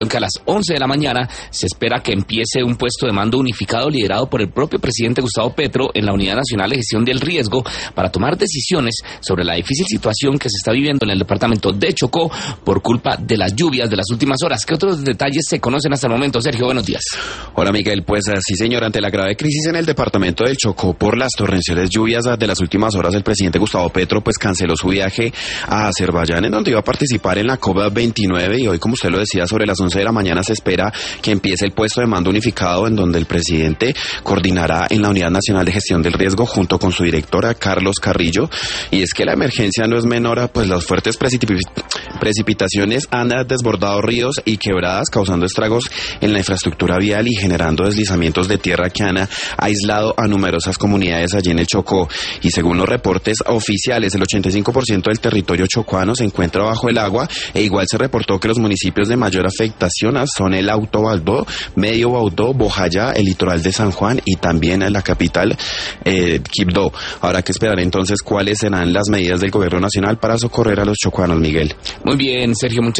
que a las 11 de la mañana se espera que empiece un puesto de mando unificado liderado por el propio presidente Gustavo Petro en la Unidad Nacional de Gestión del Riesgo para tomar decisiones sobre la difícil situación que se está viviendo en el departamento de Chocó por culpa de las lluvias de las últimas horas. ¿Qué otros detalles se conocen hasta el momento? Sergio, buenos días. Hola Miguel, pues sí señor, ante la grave crisis en el departamento del Chocó por las torrenciales lluvias de las últimas horas, el presidente Gustavo Petro pues canceló su viaje a Azerbaiyán, en donde iba a participar en la COP29, y hoy, como usted lo decía, sobre las 11 de la mañana se espera que empiece el puesto de mando unificado, en donde el presidente coordinará en la Unidad Nacional de Gestión del Riesgo junto con su directora Carlos Carrillo. Y es que la emergencia no es menor, pues las fuertes precipitaciones han desbordado ríos y quebradas, causando estragos en la infraestructura vial y generando deslizamientos de tierra que han aislado a numerosas comunidades allí en el Chocó. Y según los reportes oficiales, el 85% del territorio chocuano se encuentra bajo el agua, e igual se reportó que los municipios de mayor afectación son el Alto Baudó, Medio Baudó, Bojayá, el litoral de San Juan y también la capital, Quibdó. Habrá que esperar entonces cuáles serán las medidas del gobierno nacional para socorrer a los chocuanos, Miguel. Muy bien, Sergio, muchas